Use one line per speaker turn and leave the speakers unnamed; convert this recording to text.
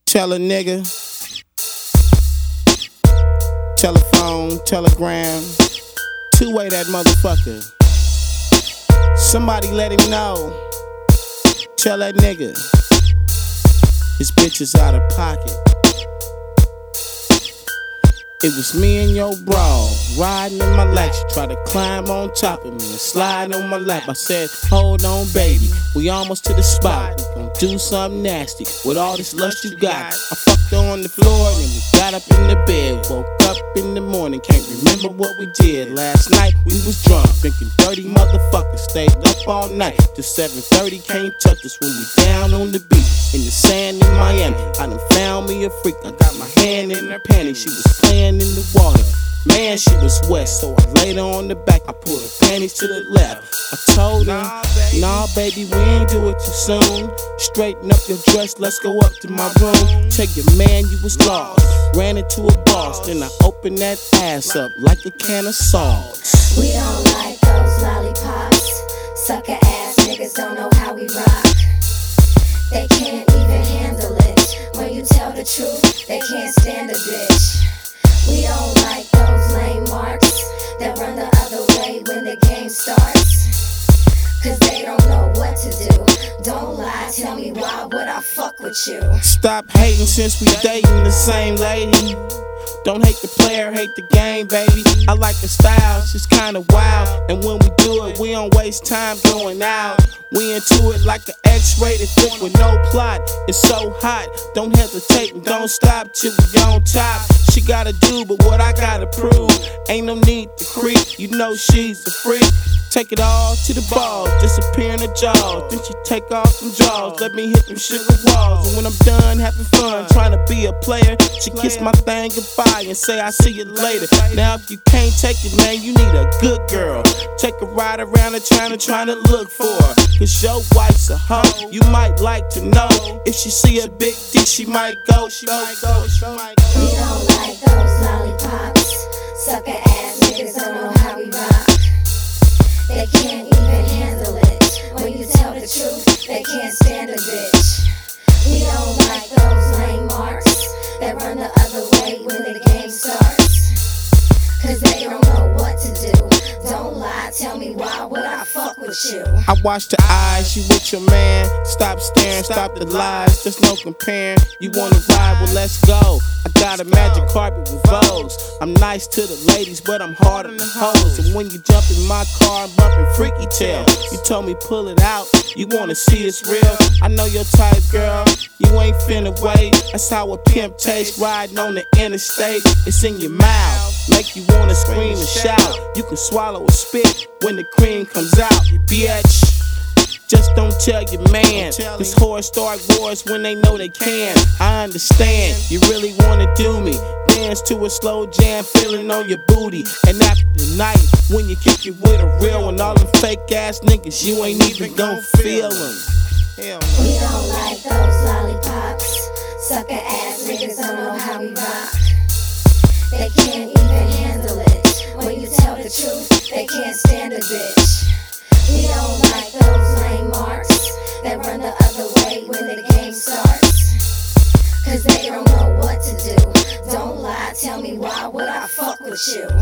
Tell a nigga, telephone, telegram, two-way that motherfucker. Somebody let him know. Tell that nigga his bitch is out of pocket. It was me and your bro riding in my lap. She tried to climb on top of me and slide on my lap. I said, hold on, baby, we almost to the spot. We gon' do something nasty with all this lust you got. I fucked her on the floor and then we got up in the bed. Woke up in the morning, can't remember what we did. Last night we was drunk, drinking dirty motherfuckers. Stayed up all night till 7:30. Can't touch us when we down on the beach in the sand in Miami. I done found me a freak. I got my hand in her panties. She was playing in the water. Man, she was wet, so I laid her on the back. I pulled her panties to the left. I told her, nah, baby, we ain't do it too soon. Straighten up your dress, let's go up to my room. Tell your man you was lost. Ran into a boss, then I opened that ass up like a can of salt.
We don't like those lollipops. Sucker ass niggas don't know how we rock. They can't even handle it. When you tell the truth, they can't stand a bitch. We don't like those lame marks that run the other way when the game starts. Cause they don't know what to do. Don't lie, tell me why would I fuck with you?
Stop hating since we dating the same lady. Don't hate the player, hate the game, baby. I like the style, she's kinda wild. And when we do it, we don't waste time going out. We into it like an X-rated flick with no plot. It's so hot, don't hesitate and don't stop till we on top. She gotta do but what I gotta prove. Ain't no need to creep, you know she's a freak. Take it all to the balls, disappear in the jaws. Then she take off them jaws, let me hit them sugar walls. And when I'm done having fun, trying to be a player, she kiss my thing goodbye and say I see you later. Now if you can't take it, man, you need a good girl. Take a ride around the China trying to look for her. Cause your wife's a hoe, you might like to know. If she see a big dick, she might go, she might go, she might go.
We don't like those lollipops. Sucker ass niggas don't know how we rock. They can't even handle it. When you tell the truth, they can't stand a bitch. We don't like those lame marks that run the other way when the game starts. Cause they don't know what to do. Don't lie, tell me why would I fuck with you?
I watch the eyes, you with your man. Stop staring, stop the lies, there's no comparing. You wanna ride, well let's go. I got a magic carpet with Vogues. I'm nice to the ladies, but I'm hard on the hoes. And when you jump in my car, I'm bumping freaky tail. You told me pull it out, you wanna see it's real. I know your type, girl, you ain't finna wait. That's how a pimp tastes, riding on the interstate. It's in your mouth, make you wanna scream and shout. You can swallow a spit when the cream comes out, you bitch. Just don't tell your man. This whores start wars when they know they can. I understand, you really wanna do me. Dance to a slow jam, feeling on your booty. And after the night, when you kick it with a real one, all them fake ass niggas, you ain't even gon' feel them.
We don't like those lollipops. Sucker ass niggas don't know how we rock. They can't even handle it. When you tell the truth, they can't stand a bitch. We don't like those lame marks that run the other way when the game starts. Cause they don't know what to do. Don't lie, tell me why would I fuck with you?